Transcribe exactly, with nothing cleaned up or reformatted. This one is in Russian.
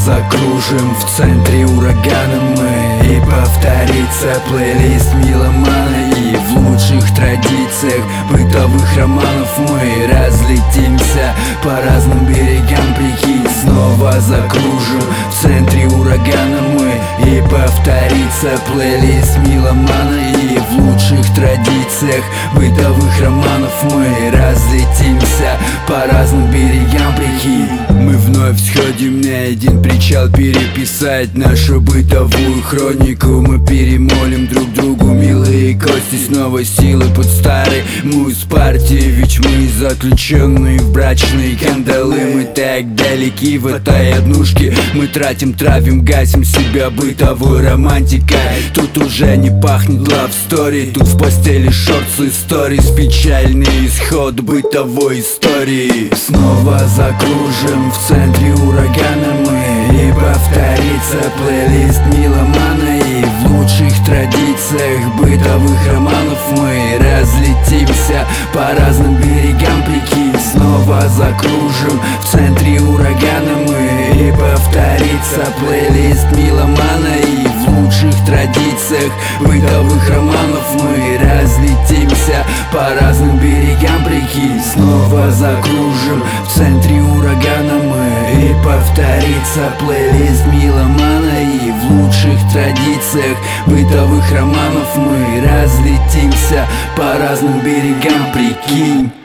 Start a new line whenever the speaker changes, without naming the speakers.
закружим в центре урагана мы, и повторится плейлист меломана. И в лучших традициях бытовых романов мы разлетимся по разным берегам реки. Снова закружим в центре урагана мы, и повторится плейлист меломана. И в лучших традициях бытовых романов мы разлетимся по разным берегам реки. Мы вновь сходим на один причал переписать нашу бытовую хронику. Мы перемолим друг другу милые кости, снова силы под старый муз партии. Ведь мы заключенные в брачные кандалы. Мы так далеки в этой однушке, мы тратим, травим, гасим себя бытовой романтикой. Тут уже не пахнет love story, тут в постели шортс истории, печальный исход бытовой истории. Снова закружим в центре урагана мы, и повторится плейлист меломана. И в лучших традициях бытовых романов мы разлетимся по разным берегам реки. Снова закружим в центре урагана мы, и повторится плейлист меломана. И в лучших традициях бытовых романов мы разлетимся по разным берегам реки. Снова закружим в центре урагана мы, и повторится плейлист меломана. И в лучших традициях бытовых романов мы разлетимся по разным берегам, прикинь.